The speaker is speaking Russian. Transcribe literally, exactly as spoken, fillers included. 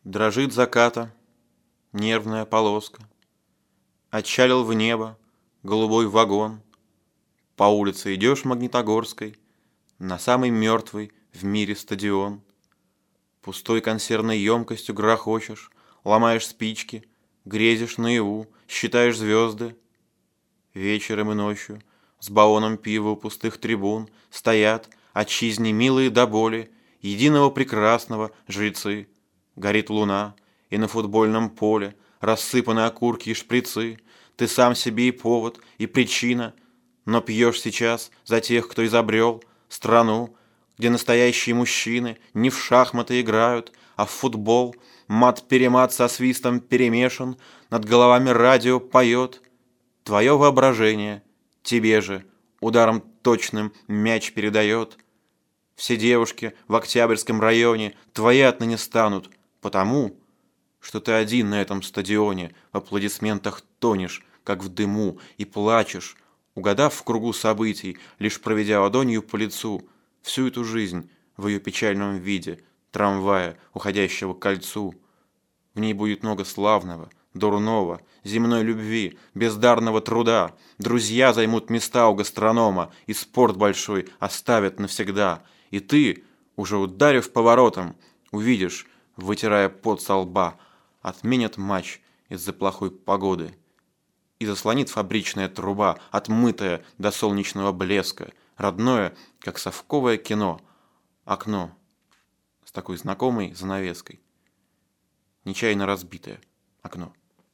Дрожит заката нервная полоска. Отчалил в небо голубой вагон. По улице идешь Магнитогорской, на самый мертвый в мире стадион. Пустой консервной емкостью грохочешь, ломаешь спички, грезишь наяву, считаешь звезды. Вечером и ночью с баллоном пива у пустых трибун стоят отчизне милые до боли, единого прекрасного жрецы. Горит луна, и на футбольном поле рассыпаны окурки и шприцы. Ты сам себе и повод, и причина, но пьешь сейчас за тех, кто изобрел страну, где настоящие мужчины не в шахматы играют, а в футбол. Мат-перемат со свистом перемешан, над головами радио поет. Твое воображение тебе же ударом точным мяч передает. Все девушки в Октябрьском районе твои отныне станут, потому что ты один на этом стадионе в аплодисментах тонешь, как в дыму, и плачешь, угадав в кругу событий, лишь проведя ладонью по лицу всю эту жизнь в ее печальном виде, трамвая, уходящего к кольцу. В ней будет много славного, дурного, земной любви, бездарного труда. Друзья займут места у гастронома, и спорт большой оставят навсегда. И ты, уже ударив поворотом, увидишь, вытирая пот со лба, отменят матч из-за плохой погоды. И заслонит фабричная труба, отмытая до солнечного блеска, родное, как совковое кино, окно с такой знакомой занавеской. Нечаянно разбитое окно.